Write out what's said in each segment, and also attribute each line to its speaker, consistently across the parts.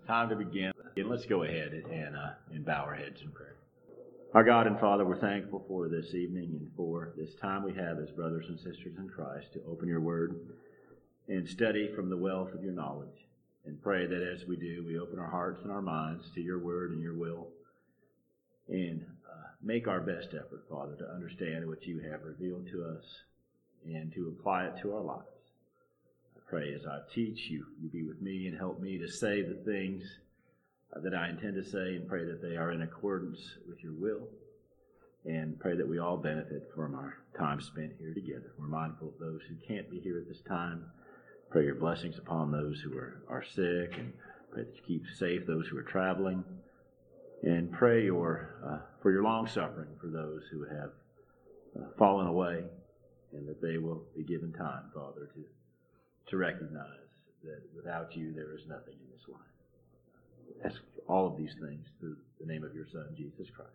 Speaker 1: Time to begin. Let's go ahead and bow our heads in prayer. Our God and Father, we're thankful for this evening and for this time we have as brothers and sisters in Christ to open your word and study from the wealth of your knowledge. And pray that as we do, we open our hearts and our minds to your word and your will. And make our best effort, Father, to understand what you have revealed to us and to apply it to our lives. I pray as I teach you be with me and help me to say the things that I intend to say, and pray that they are in accordance with your will. And pray that we all benefit from our time spent here together. We're mindful of those who can't be here at this time. Pray your blessings upon those who are sick, and pray that you keep safe those who are traveling. And pray for your long suffering for those who have fallen away, and that they will be given time, Father, to recognize that without you there is nothing in this life. Ask all of these things through the name of your Son, Jesus Christ.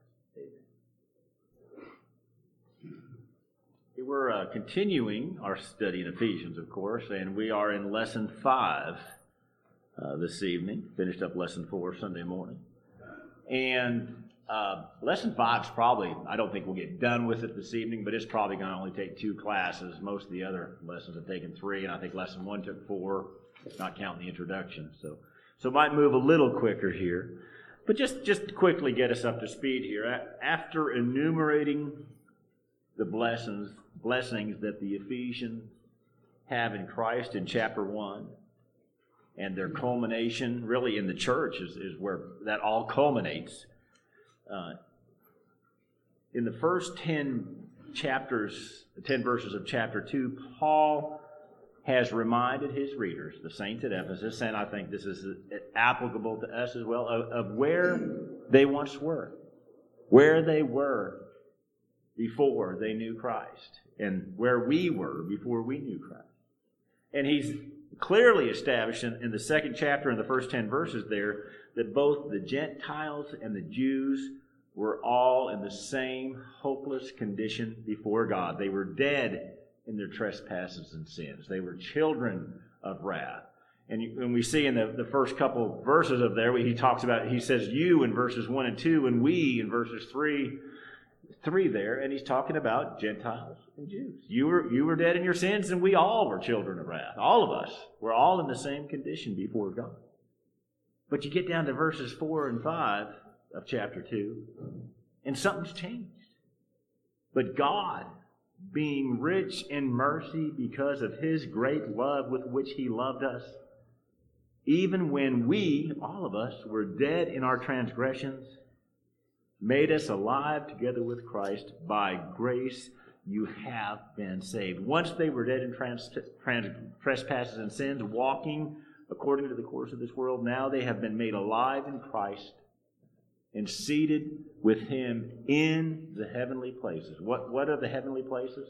Speaker 1: Amen. We're continuing our study in Ephesians, of course, and we are in Lesson 5 this evening. Finished up Lesson 4 Sunday morning. And Lesson 5 is probably, I don't think we'll get done with it this evening, but it's probably going to only take 2 classes. Most of the other lessons have taken 3, and I think Lesson 1 took 4, not counting the introduction. So it might move a little quicker here. But just to quickly get us up to speed here, after enumerating the blessings that the Ephesians have in Christ in chapter 1, and their culmination really in the church is where that all culminates. In the first 10 verses of chapter 2, Paul has reminded his readers, the saints at Ephesus, and I think this is applicable to us as well, of where they once were, where they were before they knew Christ, and where we were before we knew Christ. And he's clearly established in the second chapter and the first 10 verses there that both the Gentiles and the Jews were all in the same hopeless condition before God. They were dead in their trespasses and sins. They were children of wrath. And when we see in the first couple of verses of there, he says you in verses 1 and 2, and we in verses 3 there, and he's talking about Gentiles and Jews. You were dead in your sins, and we all were children of wrath. All of us. We're all in the same condition before God. But you get down to verses 4 and 5 of chapter 2, and something's changed. But God, being rich in mercy because of his great love with which he loved us, even when we, all of us, were dead in our transgressions, made us alive together with Christ. By grace you have been saved. Once they were dead in trespasses and sins, walking according to the course of this world, now they have been made alive in Christ and seated with him in the heavenly places. What are the heavenly places?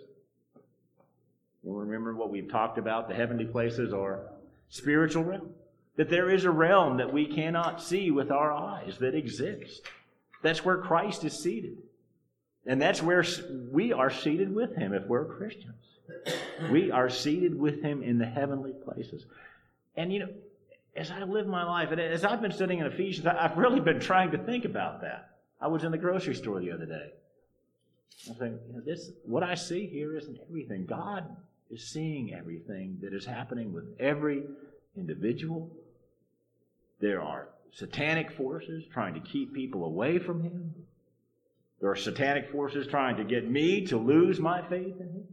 Speaker 1: You remember what we've talked about? The heavenly places are spiritual realm. That there is a realm that we cannot see with our eyes that exists. That's where Christ is seated. And that's where we are seated with him if we're Christians. We are seated with him in the heavenly places. And as I live my life, and as I've been studying in Ephesians, I've really been trying to think about that. I was in the grocery store the other day. I was thinking, what I see here isn't everything. God is seeing everything that is happening with every individual. There are satanic forces trying to keep people away from him. There are satanic forces trying to get me to lose my faith in him.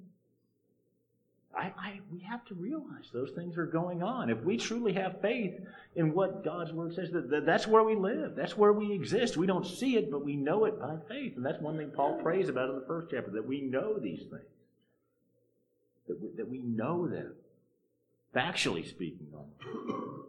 Speaker 1: We have to realize those things are going on. If we truly have faith in what God's Word says, that's where we live. That's where we exist. We don't see it, but we know it by faith. And that's one thing Paul prays about in the first chapter, that we know these things. That we know them. Factually speaking on them.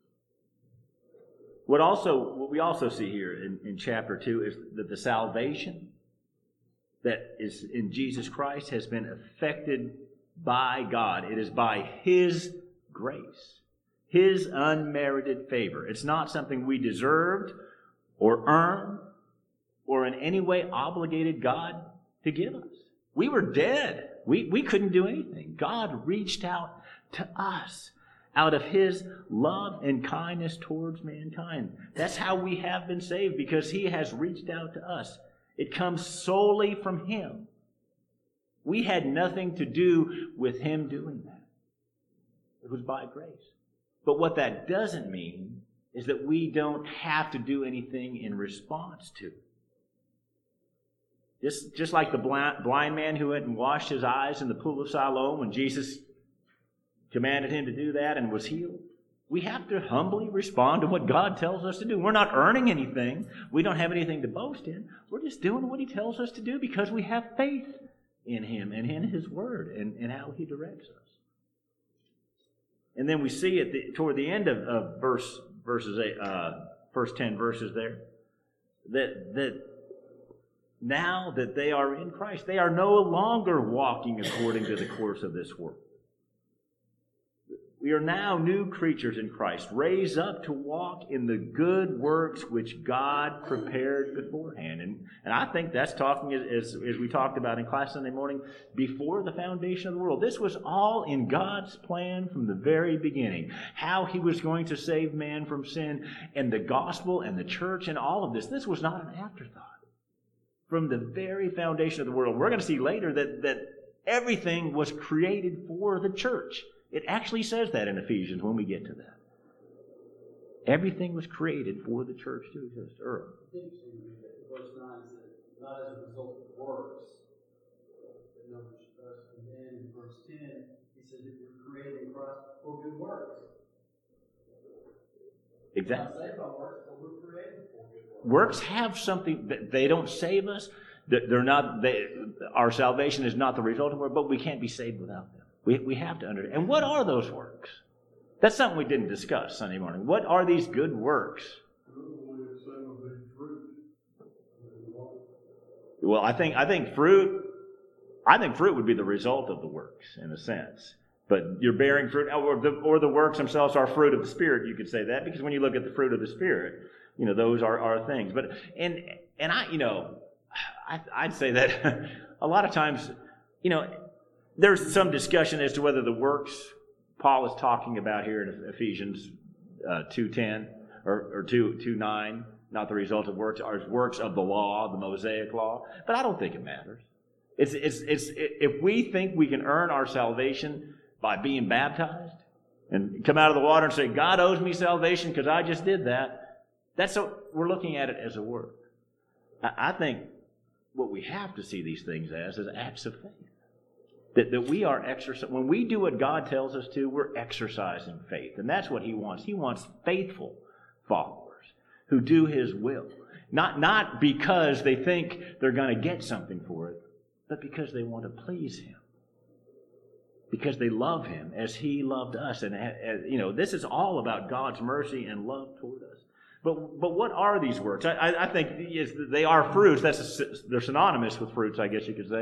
Speaker 1: What we also see here in chapter 2 is that the salvation that is in Jesus Christ has been effected by God. It is by his grace, his unmerited favor. It's not something we deserved or earned or in any way obligated God to give us. We were dead. We couldn't do anything. God reached out to us out of His love and kindness towards mankind. That's how we have been saved, because He has reached out to us. It comes solely from Him. We had nothing to do with Him doing that. It was by grace. But what that doesn't mean is that we don't have to do anything in response to it. Just like the blind man who went and washed his eyes in the pool of Siloam when Jesus commanded him to do that and was healed. We have to humbly respond to what God tells us to do. We're not earning anything. We don't have anything to boast in. We're just doing what He tells us to do because we have faith in Him and in His Word and how He directs us. And then we see toward the end of first 10 verses there, that now that they are in Christ, they are no longer walking according to the course of this world. We are now new creatures in Christ, raised up to walk in the good works which God prepared beforehand. And I think that's talking, as we talked about in class Sunday morning, before the foundation of the world. This was all in God's plan from the very beginning. How He was going to save man from sin, and the gospel and the church and all of this. This was not an afterthought. From the very foundation of the world. We're going to see later that everything was created for the church. It actually says that in Ephesians when we get to that. Everything was created for the church to exist. Earl.
Speaker 2: Verse 9 says, not as a result of works, but no, and then in verse 10, he says that we're created in Christ for good works.
Speaker 1: Exactly.
Speaker 2: We're not saved by works, but we're created for good works.
Speaker 1: Works have something, they don't save us. They're not. Our salvation is not the result of work, but we can't be saved without them. We have to understand. And what are those works? That's something we didn't discuss Sunday morning. What are these good works? Well, I think fruit would be the result of the works in a sense. But you're bearing fruit, or the works themselves are fruit of the Spirit. You could say that because when you look at the fruit of the Spirit, those are things. But I'd say that a lot of times, there's some discussion as to whether the works Paul is talking about here in Ephesians 2:10 or 2:9, not the result of works, are works of the law, the Mosaic law. But I don't think it matters. It's if we think we can earn our salvation by being baptized and come out of the water and say, God owes me salvation because I just did that, we're looking at it as a work. I think what we have to see these things as is acts of faith. That we are exercising. When we do what God tells us to, we're exercising faith. And that's what He wants. He wants faithful followers who do His will. Not because they think they're going to get something for it, but because they want to please Him. Because they love Him as He loved us. And this is all about God's mercy and love toward us. But what are these works? I think they are fruits. They're synonymous with fruits, I guess you could say.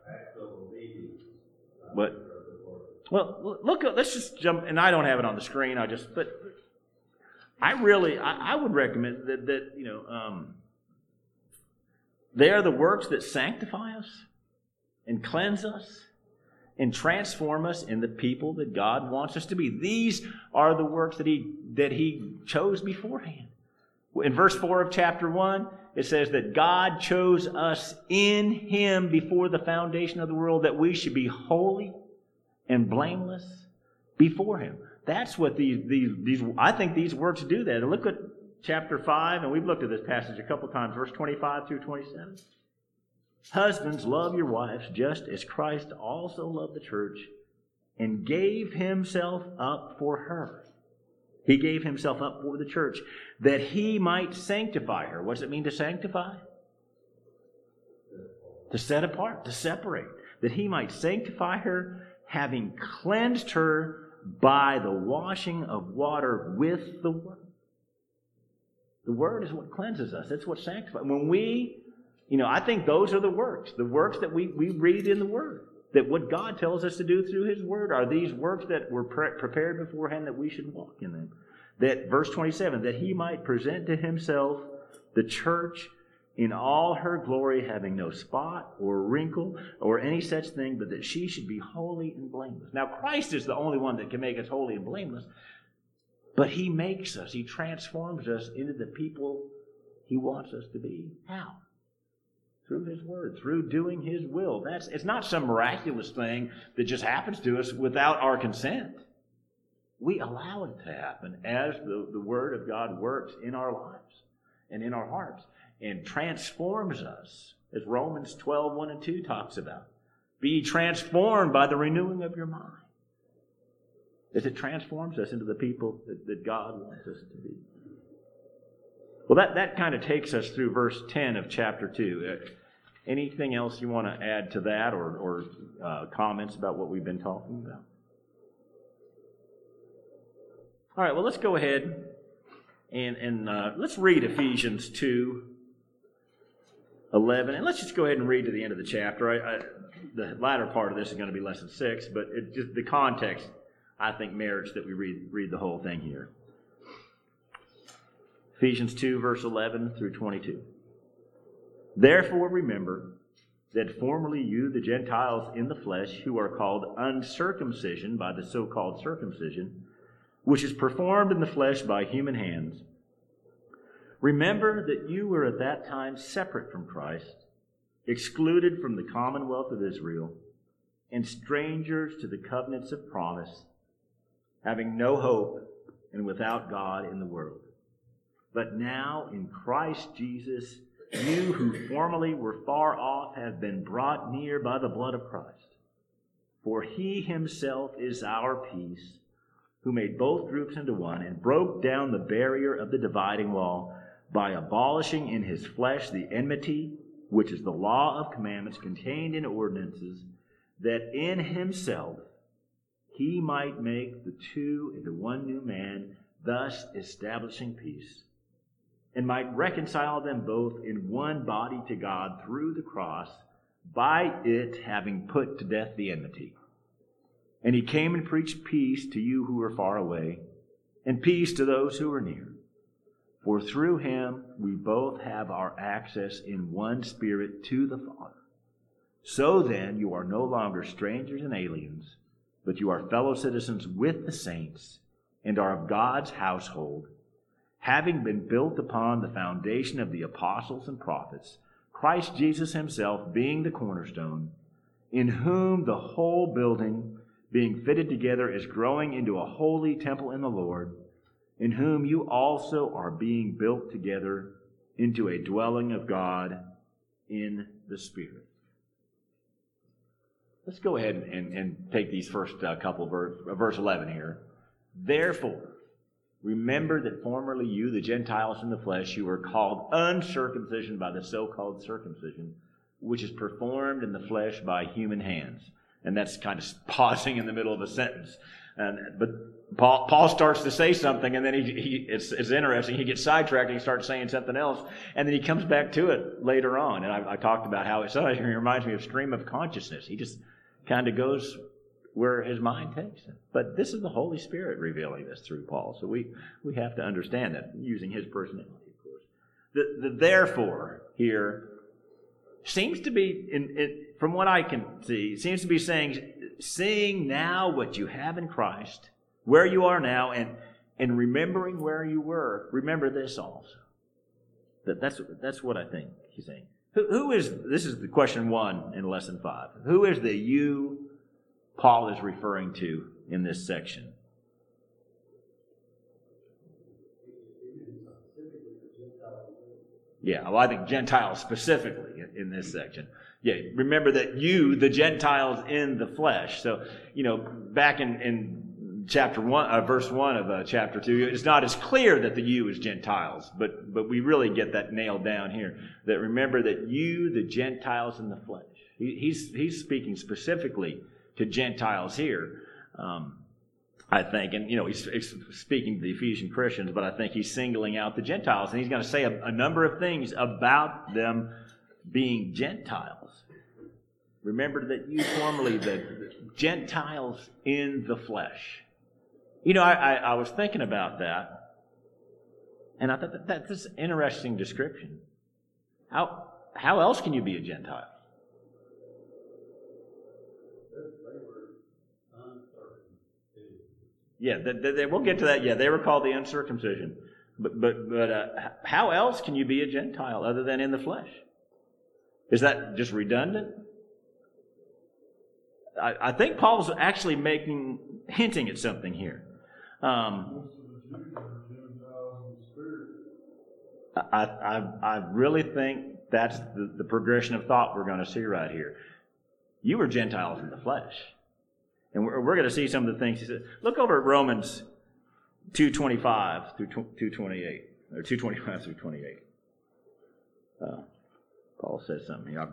Speaker 1: But look. Let's just jump. And I don't have it on the screen. But I would recommend that they are the works that sanctify us and cleanse us and transform us in the people that God wants us to be. These are the works that He chose beforehand. In verse 4 of chapter 1, it says that God chose us in Him before the foundation of the world, that we should be holy and blameless before Him. That's what I think these works do that. And look at chapter 5, and we've looked at this passage a couple times, verse 25 through 27. Husbands, love your wives just as Christ also loved the church and gave Himself up for her. He gave Himself up for the church that He might sanctify her. What does it mean to sanctify? To set apart, to separate. That He might sanctify her, having cleansed her by the washing of water with the Word. The Word is what cleanses us. It's what sanctifies. When I think those are the works that we read in the Word. That what God tells us to do through His Word are these works that were prepared beforehand that we should walk in them. That, verse 27, that He might present to Himself the church in all her glory, having no spot or wrinkle or any such thing, but that she should be holy and blameless. Now, Christ is the only one that can make us holy and blameless, but he makes us, he transforms us into the people he wants us to be. How? Through his word, through doing his will. It's not some miraculous thing that just happens to us without our consent. We allow it to happen as the word of God works in our lives and in our hearts and transforms us, as Romans 12, 1 and 2 talks about. Be transformed by the renewing of your mind. As it transforms us into the people that God wants us to be. Well, that kind of takes us through verse 10 of chapter 2. Anything else you want to add to that or comments about what we've been talking about? All right, well, let's go ahead and let's read Ephesians 2:11. And let's just go ahead and read to the end of the chapter. The latter part of this is going to be lesson 6, but the context, I think, merits that we read the whole thing here. Ephesians 2, verse 11 through 22. Therefore remember that formerly you, the Gentiles in the flesh, who are called uncircumcision by the so-called circumcision, which is performed in the flesh by human hands, remember that you were at that time separate from Christ, excluded from the commonwealth of Israel, and strangers to the covenants of promise, having no hope and without God in the world. But now in Christ Jesus, you who formerly were far off have been brought near by the blood of Christ. For he himself is our peace, who made both groups into one and broke down the barrier of the dividing wall by abolishing in his flesh the enmity, which is the law of commandments contained in ordinances, that in himself he might make the two into one new man, thus establishing peace, and might reconcile them both in one body to God through the cross, by it having put to death the enmity. And he came and preached peace to you who are far away, and peace to those who are near. For through him we both have our access in one Spirit to the Father. So then you are no longer strangers and aliens, but you are fellow citizens with the saints, and are of God's household, having been built upon the foundation of the apostles and prophets, Christ Jesus himself being the cornerstone, in whom the whole building, being fitted together, is growing into a holy temple in the Lord, in whom you also are being built together into a dwelling of God in the Spirit. Let's go ahead and take these first couple verse 11 here. Therefore, remember that formerly you, the Gentiles in the flesh, you were called uncircumcision by the so-called circumcision, which is performed in the flesh by human hands. And that's kind of pausing in the middle of a sentence. But Paul starts to say something, and then it's interesting. He gets sidetracked and he starts saying something else, and then he comes back to it later on. And I talked about how it sometimes reminds me of stream of consciousness. He just kind of goes where his mind takes him. But this is the Holy Spirit revealing this through Paul. So we have to understand that, using his personality, of course. The therefore here seems to be, from what I can see, seems to be saying, seeing now what you have in Christ, where you are now, and remembering where you were, remember this also. That's what I think he's saying. Who is, this is the question 1 in lesson 5. Who is the you Paul is referring to in this section? Yeah, well, I think Gentiles specifically in this section. Yeah, remember that you, the Gentiles in the flesh. So, back in chapter 1, verse 1 of chapter 2, it's not as clear that the you is Gentiles, but we really get that nailed down here. That remember that you, the Gentiles in the flesh. He's speaking specifically to Gentiles here, I think. And, he's speaking to the Ephesian Christians, but I think he's singling out the Gentiles. And he's going to say a number of things about them being Gentiles. Remember that you formerly, the Gentiles in the flesh. I was thinking about that, and I thought that's an interesting description. How else can you be a Gentile? Yeah, we'll get to that. Yeah, they were called the uncircumcision. But how else can you be a Gentile other than in the flesh? Is that just redundant? I think Paul's actually hinting at something here. I really think that's the progression of thought we're going to see right here. You were Gentiles in the flesh. And we're going to see some of the things he said. Look over at Romans 2:25 through 2:28, or 2:25 through 28. Paul says something here.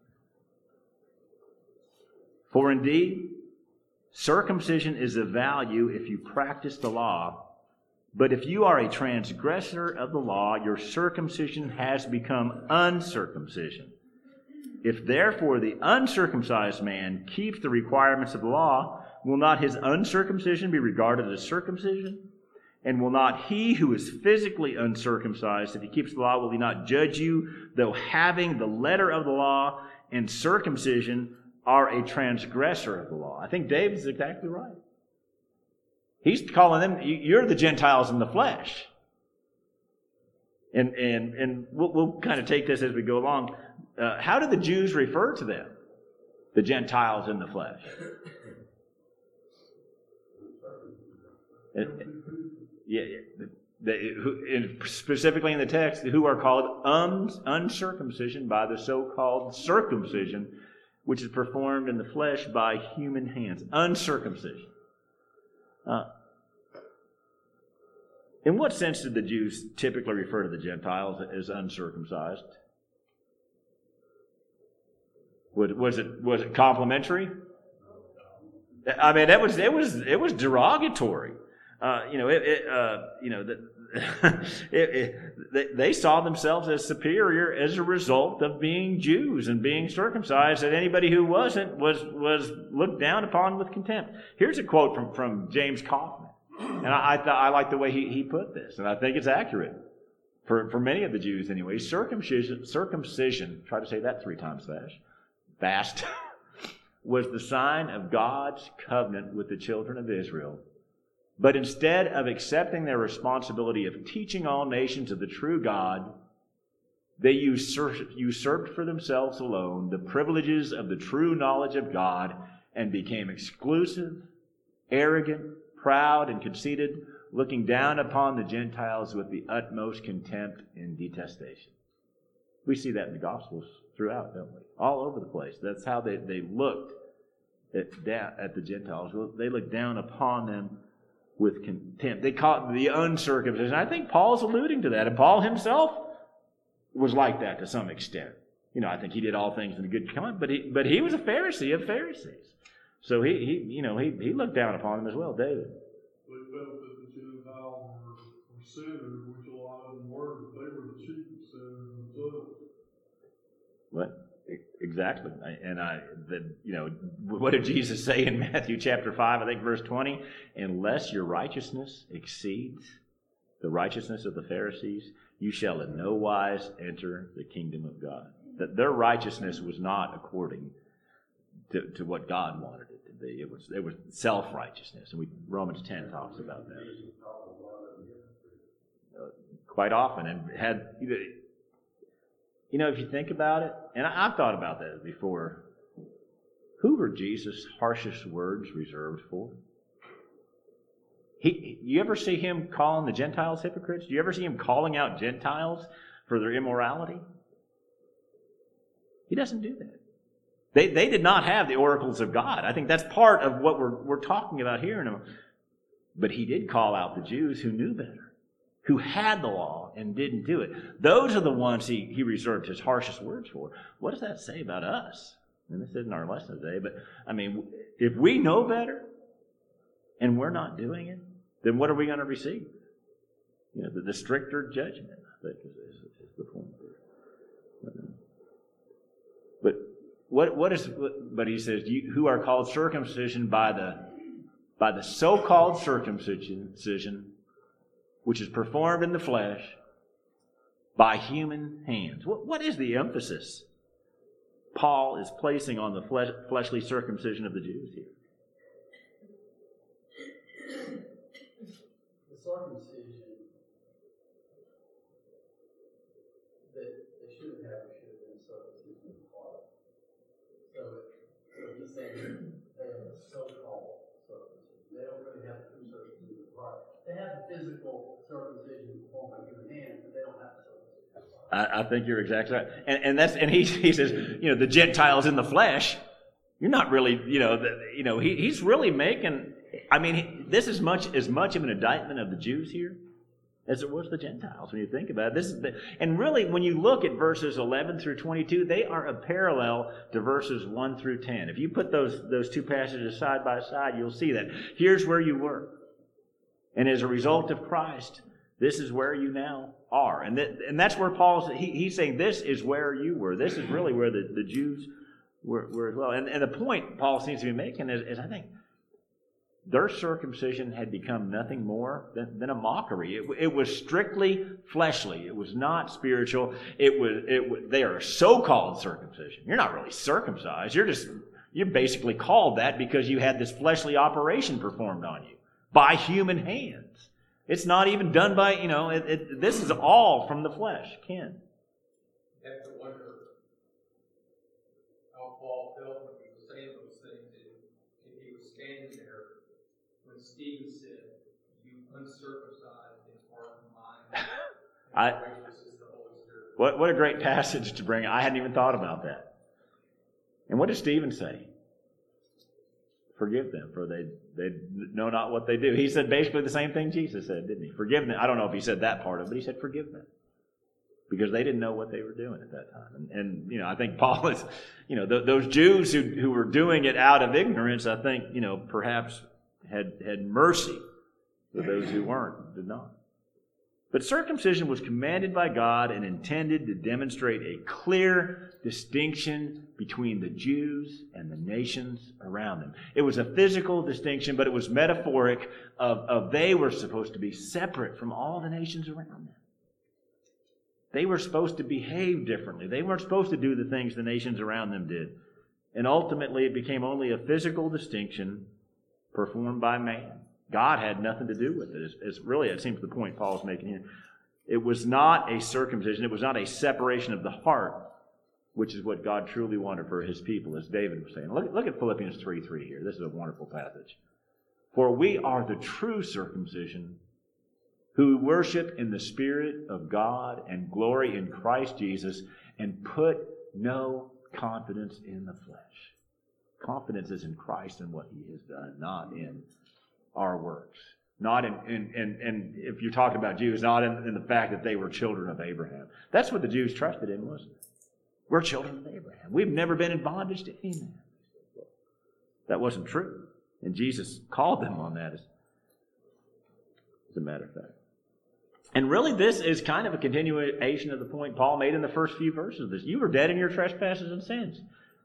Speaker 1: For indeed, circumcision is of value if you practice the law, but if you are a transgressor of the law, your circumcision has become uncircumcision. If therefore the uncircumcised man keeps the requirements of the law, will not his uncircumcision be regarded as circumcision? And will not he who is physically uncircumcised, if he keeps the law, will he not judge you, though having the letter of the law and circumcision are a transgressor of the law? I think David's exactly right. He's calling them, you're the Gentiles in the flesh. And we'll kind of take this as we go along. How do the Jews refer to them? The Gentiles in the flesh. Specifically in the text, who are called uncircumcision by the so-called circumcision, which is performed in the flesh by human hands. Uncircumcision. In what sense did the Jews typically refer to the Gentiles as uncircumcised? Was it complimentary? I mean, it was derogatory. They saw themselves as superior as a result of being Jews and being circumcised, and anybody who wasn't was looked down upon with contempt. Here's a quote from James Kaufman, and I like the way he put this, and I think it's accurate for many of the Jews anyway. Circumcision, try to say that 3 times fast, was the sign of God's covenant with the children of Israel. But instead of accepting their responsibility of teaching all nations of the true God, they usurped for themselves alone the privileges of the true knowledge of God and became exclusive, arrogant, proud, and conceited, looking down upon the Gentiles with the utmost contempt and detestation. We see that in the Gospels throughout, don't we? All over the place. That's how they looked at the Gentiles. They looked down upon them with contempt. They called it the uncircumcision. I think Paul's alluding to that, and Paul himself was like that to some extent. I think he did all things in a good kind, but he was a Pharisee of Pharisees, so he looked down upon them as well. David.
Speaker 3: They felt that the Gentiles were sinners, which a lot of them were, but they were the chief sinners themselves.
Speaker 1: What? Exactly. What did Jesus say in Matthew chapter 5, I think verse 20? Unless your righteousness exceeds the righteousness of the Pharisees, you shall in no wise enter the kingdom of God. That their righteousness was not according to what God wanted it to be. It was self-righteousness. And Romans 10 talks about that. Quite often. And had... if you think about it, and I've thought about that before, who were Jesus' harshest words reserved for? You ever see him calling the Gentiles hypocrites? Do you ever see him calling out Gentiles for their immorality? He doesn't do that. They did not have the oracles of God. I think that's part of what we're talking about here. But he did call out the Jews who knew better, who had the law and didn't do it. Those are the ones he reserved his harshest words for. What does that say about us? And this isn't our lesson today, but if we know better and we're not doing it, then what are we going to receive? The stricter judgment, I think, is the point. But he says, who are called circumcision by the so-called circumcision, which is performed in the flesh, by human hands. What is the emphasis Paul is placing on the fleshly circumcision of the Jews here?
Speaker 2: The circumcision that they shouldn't have been circumcision of the heart. So he's saying they have a so-called circumcision. They don't really have true circumcision of the heart. They have the physical circumcision performed by human hands, but they don't have the circumcision of the heart.
Speaker 1: I think you're exactly right. And he says, the Gentiles in the flesh, you're not really, he's really making, this is as much of an indictment of the Jews here as it was the Gentiles when you think about it. And really, when you look at verses 11 through 22, they are a parallel to verses 1 through 10. If you put those two passages side by side, you'll see that. Here's where you were. And as a result of Christ, this is where you now are. And that's where he's saying this is where you were. This is really where the Jews were as well. And the point Paul seems to be making is I think, their circumcision had become nothing more than a mockery. It was strictly fleshly. It was not spiritual. They are so-called circumcision. You're not really circumcised. You're basically called that because you had this fleshly operation performed on you by human hands. It's not even done by, this is all from the flesh. Ken?
Speaker 4: You have to wonder how Paul felt when he was saying those things. If he was standing there when Stephen said, "You uncircumcised in heart and mind, and righteous is the Holy Spirit."
Speaker 1: What a great passage to bring. I hadn't even thought about that. And what did Stephen say? Forgive them, for they know not what they do. He said basically the same thing Jesus said, didn't he? Forgive them. I don't know if he said that part of it, but he said forgive them. Because they didn't know what they were doing at that time. And I think Paul is, those Jews who were doing it out of ignorance, I think, perhaps had mercy for those who did not. But circumcision was commanded by God and intended to demonstrate a clear distinction between the Jews and the nations around them. It was a physical distinction, but it was metaphoric of they were supposed to be separate from all the nations around them. They were supposed to behave differently. They weren't supposed to do the things the nations around them did. And ultimately, it became only a physical distinction performed by man. God had nothing to do with it. It seems the point Paul's making here. It was not a circumcision. It was not a separation of the heart, which is what God truly wanted for his people, as David was saying. Look at Philippians 3:3 here. This is a wonderful passage. For we are the true circumcision, who worship in the Spirit of God and glory in Christ Jesus, and put no confidence in the flesh. Confidence is in Christ and what he has done, not in our works. Not in if you're talking about Jews, not in the fact that they were children of Abraham. That's what the Jews trusted in, wasn't it? We're children of Abraham. We've never been in bondage to any man. That wasn't true. And Jesus called them on that as a matter of fact. And really, this is kind of a continuation of the point Paul made in the first few verses of this. You were dead in your trespasses and sins.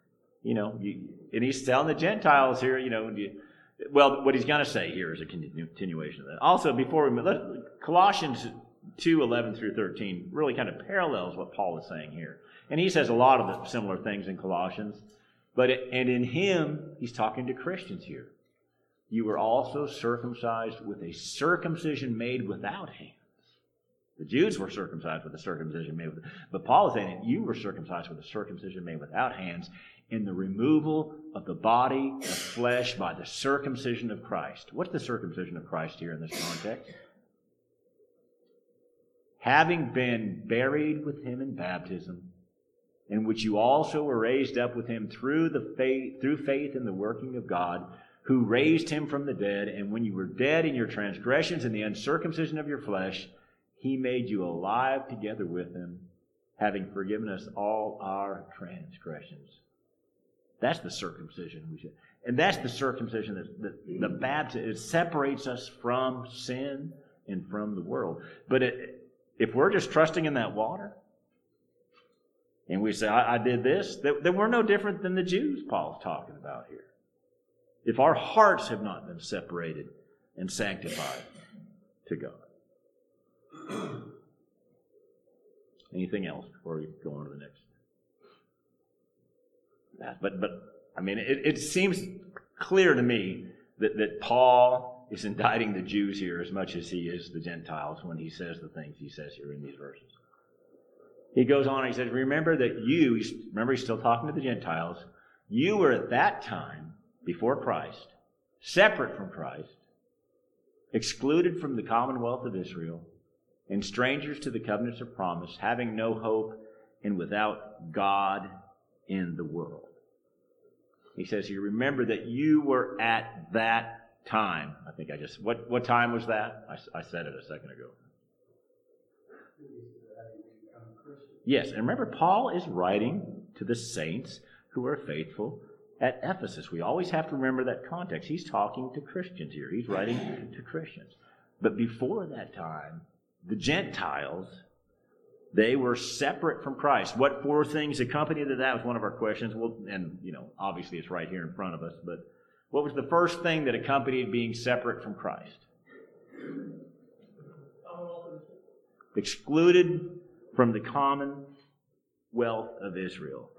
Speaker 1: And he's telling the Gentiles here, what he's going to say here is a continuation of that. Also, before we Colossians 2:11 through 13 really kind of parallels what Paul is saying here. And he says a lot of the similar things in Colossians. And in him, he's talking to Christians here. You were also circumcised with a circumcision made without hands. The Jews were circumcised with a circumcision made with, but Paul is saying you were circumcised with a circumcision made without hands, in the removal of the body of flesh by the circumcision of Christ. What's the circumcision of Christ here in this context? Having been buried with him in baptism, in which you also were raised up with him through faith in the working of God, who raised him from the dead, and when you were dead in your transgressions and the uncircumcision of your flesh, he made you alive together with him, having forgiven us all our transgressions. That's the circumcision. And that's the circumcision that the baptism, it separates us from sin and from the world. But if we're just trusting in that water, and we say, I did this, then we're no different than the Jews Paul's talking about here. If our hearts have not been separated and sanctified to God. Anything else before we go on to the next? But I mean, it seems clear to me that Paul is indicting the Jews here as much as he is the Gentiles when he says the things he says here in these verses. He goes on and he says, remember he's still talking to the Gentiles, you were at that time, before Christ, separate from Christ, excluded from the commonwealth of Israel, and strangers to the covenants of promise, having no hope and without God in the world. He says, you remember that you were at that time. I think what time was that? I said it a second ago. Yes, and remember, Paul is writing to the saints who are faithful at Ephesus. We always have to remember that context. He's talking to Christians here. He's writing to Christians. But before that time, the Gentiles, they were separate from Christ. What four things accompanied that? That was one of our questions. Well, and, obviously it's right here in front of us. But what was the first thing that accompanied being separate from Christ? Excluded from the commonwealth of Israel.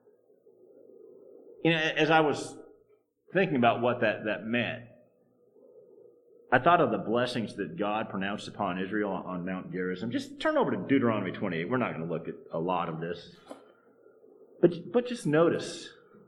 Speaker 1: As I was thinking about what that meant, I thought of the blessings that God pronounced upon Israel on Mount Gerizim. Just turn over to Deuteronomy 28. We're not going to look at a lot of this. But just notice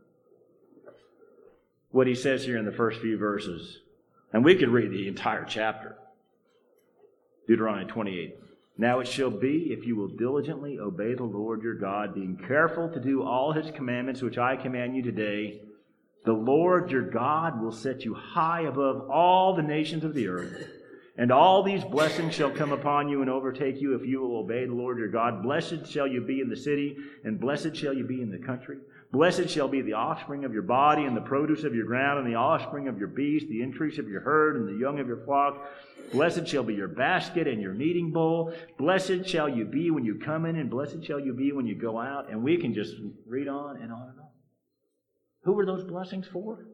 Speaker 1: what he says here in the first few verses. And we could read the entire chapter. Deuteronomy 28. Now it shall be, if you will diligently obey the Lord your God, being careful to do all his commandments which I command you today, the Lord your God will set you high above all the nations of the earth. And all these blessings shall come upon you and overtake you if you will obey the Lord your God. Blessed shall you be in the city, and blessed shall you be in the country. Blessed shall be the offspring of your body, and the produce of your ground, and the offspring of your beast, the increase of your herd, and the young of your flock. Blessed shall be your basket and your kneading bowl. Blessed shall you be when you come in, and blessed shall you be when you go out. And we can just read on and on and on. Who were those blessings for?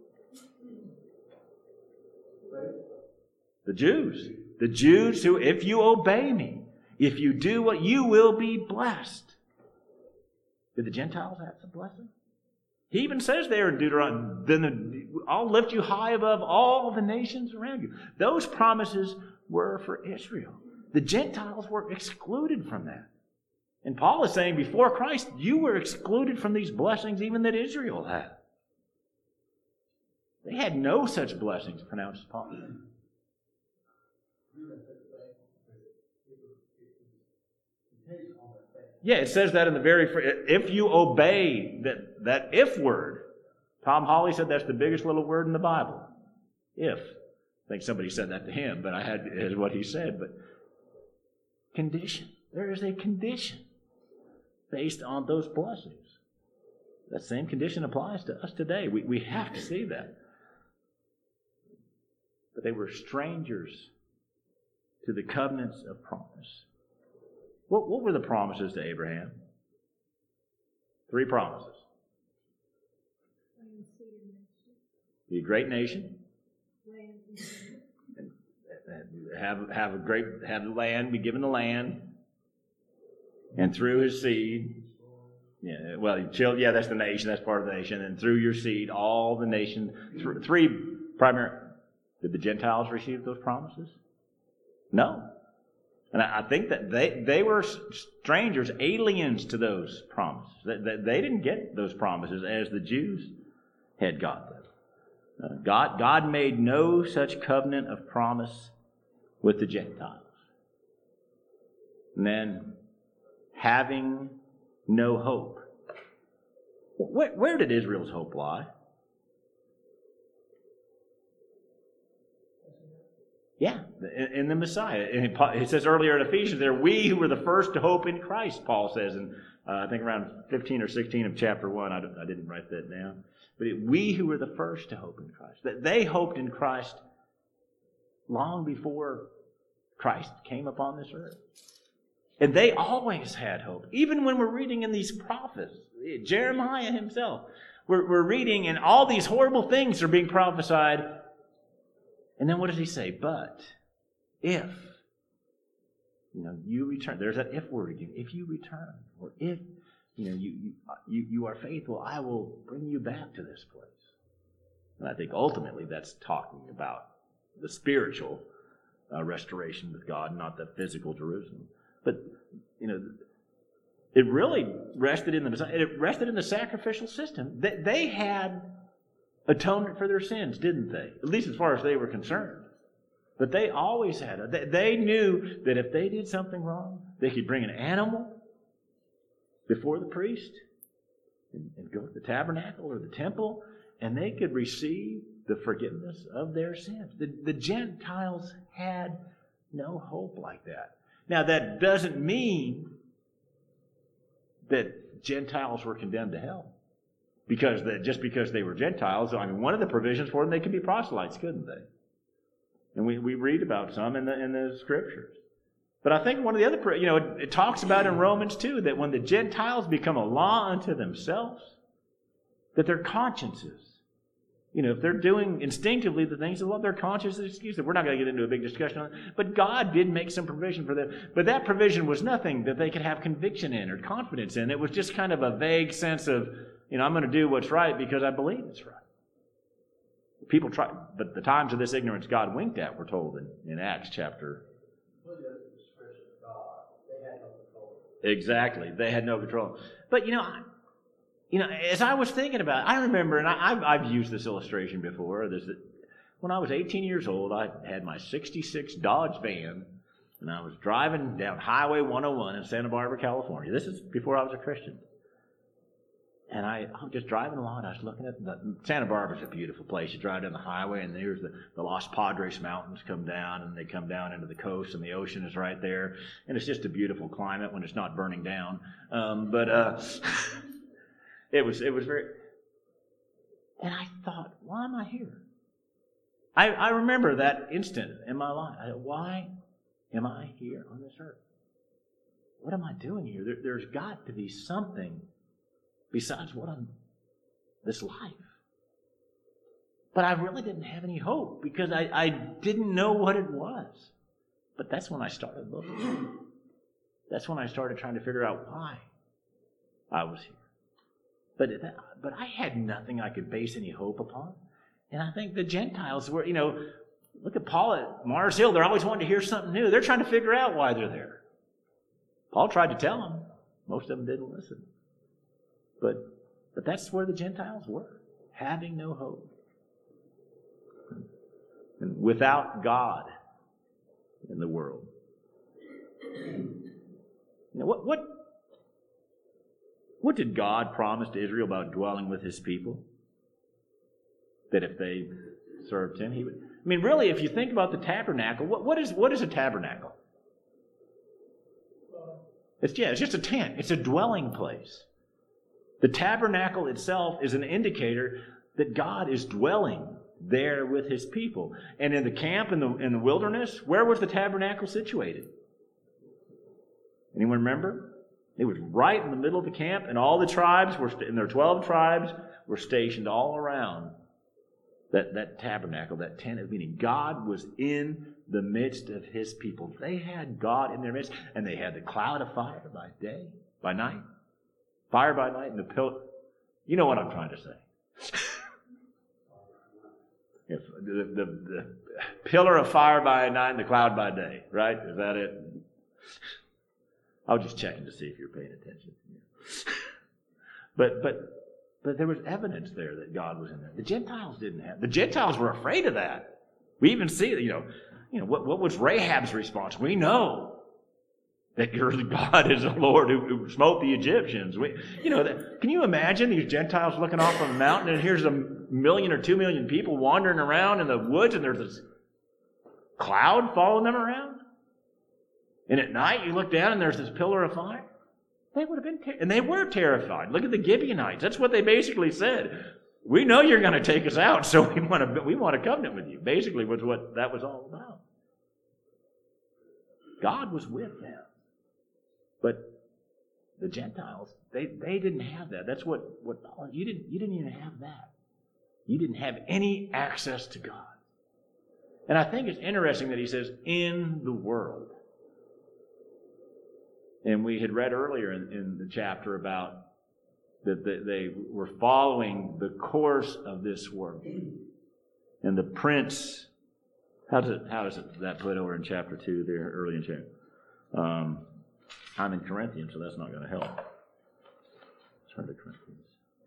Speaker 1: The Jews. The Jews who, if you obey me, if you do what, you will be blessed. Did the Gentiles have some blessing? He even says there in Deuteronomy, then I'll lift you high above all the nations around you. Those promises were for Israel. The Gentiles were excluded from that. And Paul is saying, before Christ, you were excluded from these blessings even that Israel had. They had no such blessings pronounced upon them. Yeah, it says that in the very if you obey that if word. Tom Hawley said that's the biggest little word in the Bible. If. I think somebody said that to him, but is what he said. But condition. There is a condition based on those blessings. That same condition applies to us today. We have to see that. But they were strangers to the covenants of promise. What were the promises to Abraham? 3 promises. Be a great nation. And have the land, be given the land. And through his seed. That's the nation, that's part of the nation. And through your seed, all the nation. 3 primary. Did the Gentiles receive those promises? No. And I think that they were strangers, aliens to those promises. They didn't get those promises as the Jews had got them. God made no such covenant of promise with the Gentiles. And then, having no hope. Where did Israel's hope lie? Yeah, in the Messiah. And it says earlier in Ephesians there, we who were the first to hope in Christ, Paul says, in I think around 15 or 16 of chapter 1. I didn't write that down. But we who were the first to hope in Christ. That they hoped in Christ long before Christ came upon this earth. And they always had hope. Even when we're reading in these prophets, Jeremiah himself, we're reading and all these horrible things are being prophesied. And then what does he say? But if you return. There's that if word again. If you return, or if, you are faithful, I will bring you back to this place. And I think ultimately that's talking about the spiritual restoration with God, not the physical Jerusalem. But, it really rested in the sacrificial system. They had atonement for their sins, didn't they? At least as far as they were concerned. But they always had it. They knew that if they did something wrong, they could bring an animal before the priest and go to the tabernacle or the temple, and they could receive the forgiveness of their sins. The Gentiles had no hope like that. Now, that doesn't mean that Gentiles were condemned to hell. Just because they were Gentiles, one of the provisions for them, they could be proselytes, couldn't they? And we read about some in the Scriptures. But I think one of the other, it talks about in Romans too, that when the Gentiles become a law unto themselves, that their consciences, if they're doing instinctively the things of the law, their consciences excuse them. We're not going to get into a big discussion on it. But God did make some provision for them. But that provision was nothing that they could have conviction in or confidence in. It was just kind of a vague sense of, I'm going to do what's right because I believe it's right. People try, but the times of this ignorance God winked at, we're told in Acts chapter. Exactly. They had no control. But, as I was thinking about it, I remember, and I've used this illustration before, when I was 18 years old, I had my 66 Dodge van, and I was driving down Highway 101 in Santa Barbara, California. This is before I was a Christian. And I was just driving along, and I was looking at Santa Barbara's a beautiful place. You drive down the highway, and there's the Los Padres Mountains come down, and they come down into the coast, and the ocean is right there. And it's just a beautiful climate when it's not burning down. It was very... And I thought, why am I here? I remember that instant in my life. Why am I here on this earth? What am I doing here? There's got to be something besides this life. But I really didn't have any hope because I didn't know what it was. But that's when I started looking. That's when I started trying to figure out why I was here. But I had nothing I could base any hope upon. And I think the Gentiles were, look at Paul at Mars Hill. They're always wanting to hear something new. They're trying to figure out why they're there. Paul tried to tell them. Most of them didn't listen. But that's where the Gentiles were, having no hope. And without God in the world. What did God promise to Israel about dwelling with His people? That if they served Him, He would... really, if you think about the tabernacle, what is a tabernacle? It's just a tent. It's a dwelling place. The tabernacle itself is an indicator that God is dwelling there with His people. And in the camp in the wilderness, where was the tabernacle situated? Anyone remember? It was right in the middle of the camp, and all the tribes and their 12 tribes were stationed all around that tabernacle, that tent of meeting. God was in the midst of His people. They had God in their midst, and they had the cloud of fire by night. Fire by night and the pillar. You know what I'm trying to say. If the pillar of fire by night and the cloud by day, right? Is that it? I was just checking to see if you're paying attention. But there was evidence there that God was in there. The Gentiles didn't have. The Gentiles were afraid of that. We even see that. What was Rahab's response? We know that God is the Lord who smote the Egyptians. Can you imagine these Gentiles looking off on the mountain, and here's 1 million or 2 million people wandering around in the woods, and there's this cloud following them around? And at night you look down and there's this pillar of fire? They would have been, and they were terrified. Look at the Gibeonites. That's what they basically said. We know you're going to take us out, so we want a covenant with you. Basically was what that was all about. God was with them. But the Gentiles, they didn't have that. That's what Paul, you didn't even have that. You didn't have any access to God. And I think it's interesting that he says, in the world. And we had read earlier in the chapter about that they were following the course of this world. And the prince, how does that put over in chapter 2 there, early in chapter? I'm in Corinthians, so that's not going to help. Turn to Corinthians.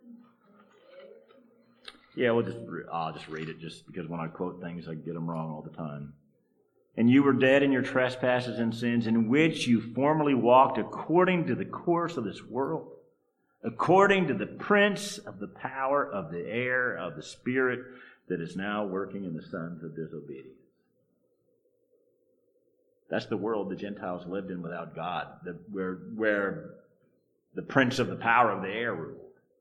Speaker 1: Yeah, I'll just read it just because when I quote things, I get them wrong all the time. And you were dead in your trespasses and sins, in which you formerly walked according to the course of this world, according to the prince of the power of the air, of the spirit that is now working in the sons of disobedience. That's the world the Gentiles lived in without God, where the prince of the power of the air ruled.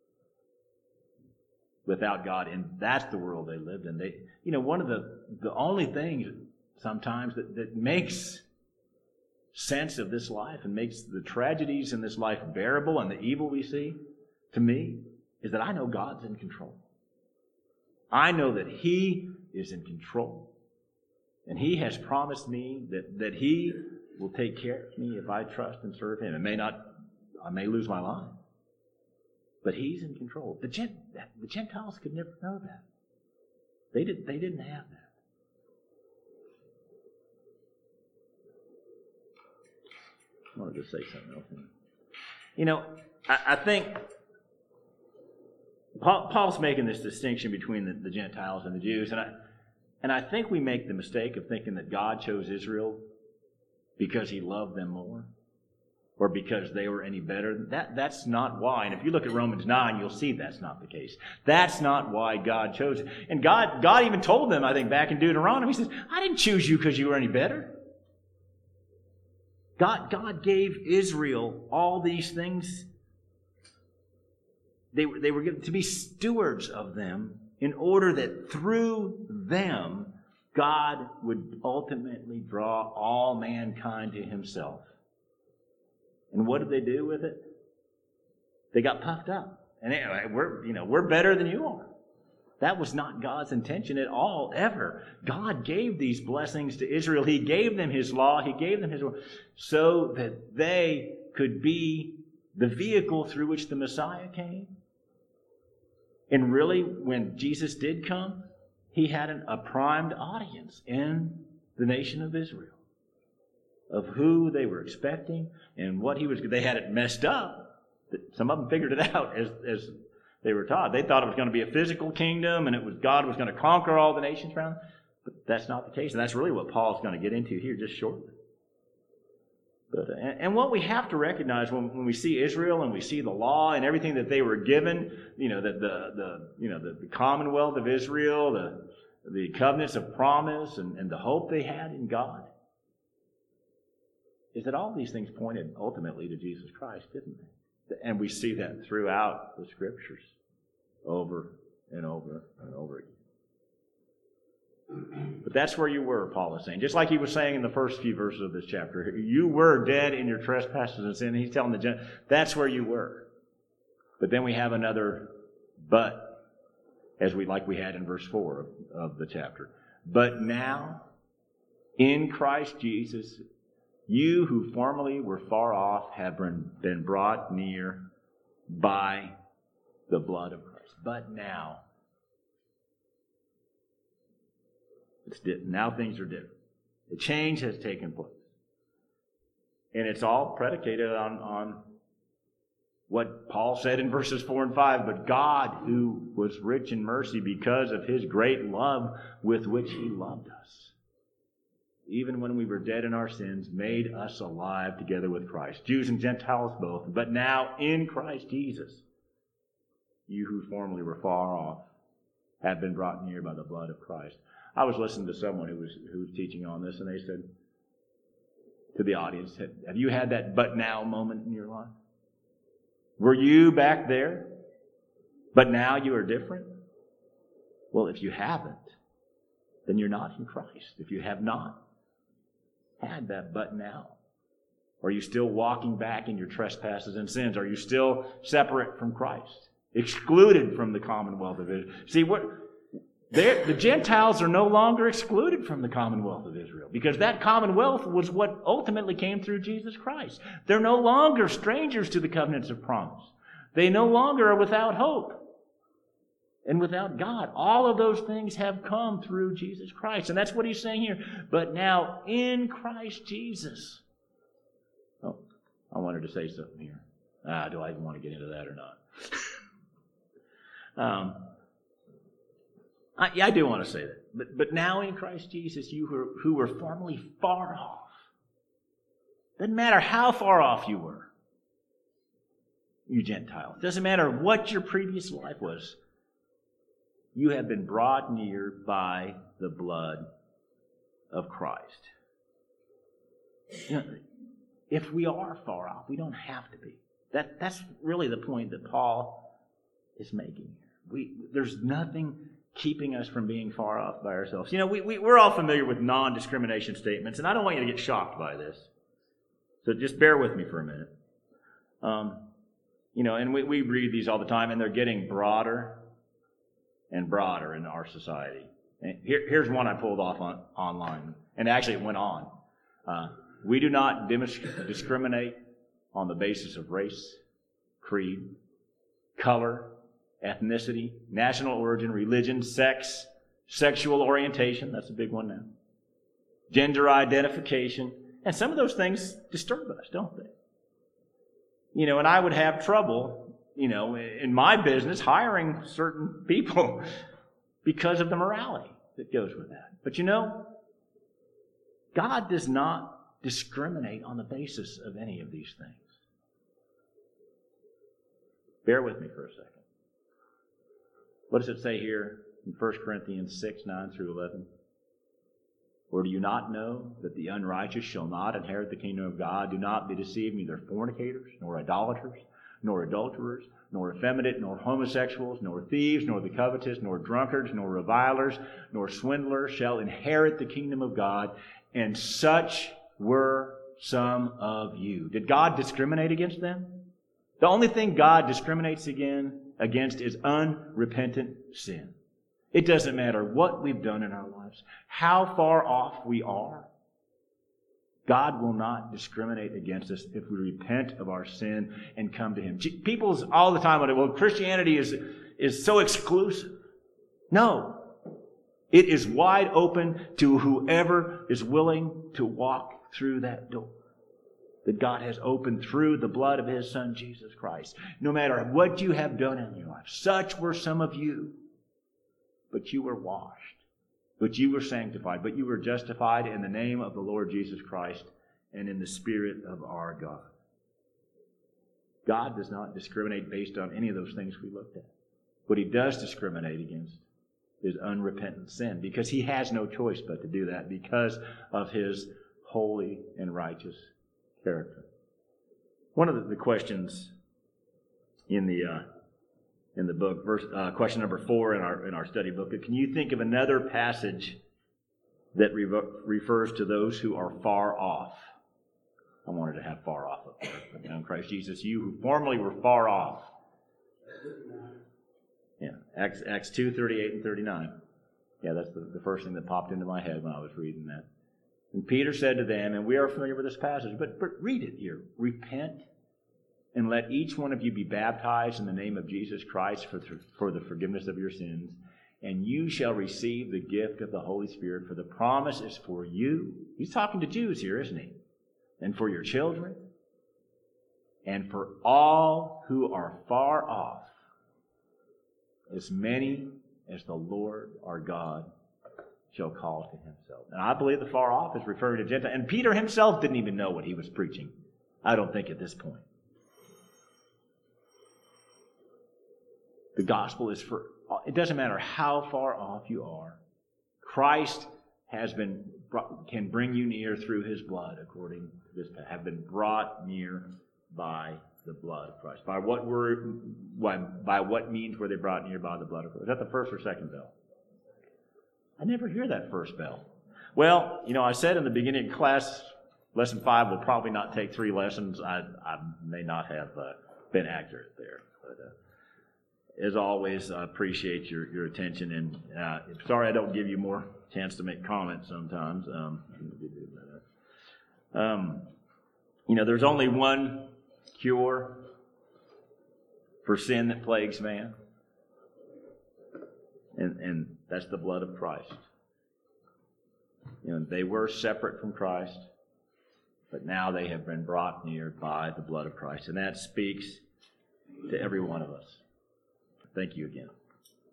Speaker 1: Without God, and that's the world they lived in. One of the only things sometimes that makes sense of this life and makes the tragedies in this life bearable and the evil we see, to me, is that I know God's in control. I know that He is in control. And He has promised me that He will take care of me if I trust and serve Him. I may lose my life, but He's in control. The Gentiles could never know that. They didn't have that. I wanted to say something else. I think Paul's making this distinction between the Gentiles and the Jews, and I think we make the mistake of thinking that God chose Israel because He loved them more, or because they were any better. That's not why. And if you look at Romans 9, you'll see that's not the case. That's not why God chose it. And God even told them, I think, back in Deuteronomy, He says, I didn't choose you because you were any better. God gave Israel all these things. They were given to be stewards of them in order that through them, God would ultimately draw all mankind to Himself. And what did they do with it? They got puffed up. And anyway, we're better than you are. That was not God's intention at all, ever. God gave these blessings to Israel. He gave them His law. He gave them His word so that they could be the vehicle through which the Messiah came. And really, when Jesus did come, He had a primed audience in the nation of Israel of who they were expecting and what He was. They had it messed up. Some of them figured it out as they were taught. They thought it was going to be a physical kingdom and God was going to conquer all the nations around. But that's not the case. And that's really what Paul's going to get into here just shortly. But and what we have to recognize when we see Israel and we see the law and everything that they were given, the commonwealth of Israel, the covenants of promise and the hope they had in God, is that all these things pointed ultimately to Jesus Christ, didn't they? And we see that throughout the Scriptures over and over and over again. But that's where you were, Paul is saying. Just like he was saying in the first few verses of this chapter. You were dead in your trespasses and sin. He's telling the Gentiles, that's where you were. But then we have another but, like we had in verse 4 of the chapter. But now, in Christ Jesus, you who formerly were far off have been brought near by the blood of Christ. But now, now things are different. The change has taken place. And it's all predicated on what Paul said in verses 4 and 5. But God, who was rich in mercy because of His great love with which He loved us, even when we were dead in our sins, made us alive together with Christ. Jews and Gentiles both. But now in Christ Jesus, you who formerly were far off have been brought near by the blood of Christ. I was listening to someone who was teaching on this, and they said to the audience, have you had that but now moment in your life? Were you back there, but now you are different? Well, if you haven't, then you're not in Christ. If you have not had that but now, are you still walking back in your trespasses and sins? Are you still separate from Christ? Excluded from the commonwealth of Israel? See, The Gentiles are no longer excluded from the commonwealth of Israel because that commonwealth was what ultimately came through Jesus Christ. They're no longer strangers to the covenants of promise. They no longer are without hope and without God. All of those things have come through Jesus Christ. And that's what he's saying here. But now in Christ Jesus. Oh, I wanted to say something here. Do I even want to get into that or not? I do want to say that. But now in Christ Jesus, you who were formerly far off. Doesn't matter how far off you were, you Gentile. Doesn't matter what your previous life was. You have been brought near by the blood of Christ. You know, if we are far off, we don't have to be. That's really the point that Paul is making here. There's nothing keeping us from being far off by ourselves. You know, we're all familiar with non-discrimination statements, and I don't want you to get shocked by this. So just bear with me for a minute. You know, and we read these all the time, and they're getting broader and broader in our society. And here's one I pulled off online, and actually it went on. We do not discriminate on the basis of race, creed, color, ethnicity, national origin, religion, sex, sexual orientation, that's a big one now, gender identification, and some of those things disturb us, don't they? You know, and I would have trouble, you know, in my business hiring certain people because of the morality that goes with that. But you know, God does not discriminate on the basis of any of these things. Bear with me for a second. What does it say here in 1 Corinthians 6, 9 through 11? Or do you not know that the unrighteous shall not inherit the kingdom of God? Do not be deceived, neither fornicators, nor idolaters, nor adulterers, nor effeminate, nor homosexuals, nor thieves, nor the covetous, nor drunkards, nor revilers, nor swindlers shall inherit the kingdom of God. And such were some of you. Did God discriminate against them? The only thing God discriminates against is unrepentant sin. It doesn't matter what we've done in our lives, how far off we are. God will not discriminate against us if we repent of our sin and come to Him. People all the time wonder, well, Christianity is so exclusive. No. It is wide open to whoever is willing to walk through that door that God has opened through the blood of His Son, Jesus Christ. No matter what you have done in your life, such were some of you. But you were washed, but you were sanctified, but you were justified in the name of the Lord Jesus Christ and in the Spirit of our God. God does not discriminate based on any of those things we looked at. What He does discriminate against is unrepentant sin, because He has no choice but to do that because of His holy and righteous character. One of the questions in the book, question number 4 in our study book, can you think of another passage that refers to those who are far off? I wanted to have far off up there. In Christ Jesus, you who formerly were far off. Yeah, Acts 2, 38 and 39. Yeah, that's the first thing that popped into my head when I was reading that. And Peter said to them, and we are familiar with this passage, but read it here. Repent and let each one of you be baptized in the name of Jesus Christ for the forgiveness of your sins, and you shall receive the gift of the Holy Spirit, for the promise is for you. He's talking to Jews here, isn't he? And for your children, and for all who are far off, as many as the Lord our God shall call to Himself. And I believe the far off is referring to Gentiles. And Peter himself didn't even know what he was preaching. I don't think at this point. The gospel is for, it doesn't matter how far off you are. Christ can bring you near through His blood, according to this, have been brought near by the blood of Christ. By what means were they brought near by the blood of Christ? Is that the first or second bell? I never hear that first bell. Well, you know, I said in the beginning of class, lesson 5 will probably not take 3 lessons. I may not have been accurate there. as always, I appreciate your attention, and sorry I don't give you more chance to make comments sometimes. There's only one cure for sin that plagues man, and that's the blood of Christ. They were separate from Christ, but now they have been brought near by the blood of Christ, and that speaks to every one of us. Thank you again.